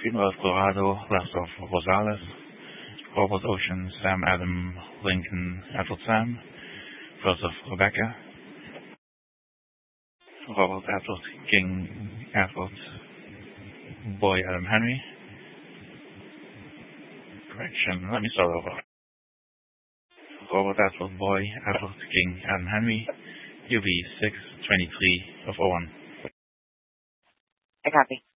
Female of Colorado, last of Rosales, Robert Ocean, Sam Adam, Lincoln, Edward Sam, first of Rebecca, Robert Edward King, Edward, Boy Adam Henry. Correction, let me start over. Robert Edward Boy Edward King Adam Henry, UV 623 of 01. I copy.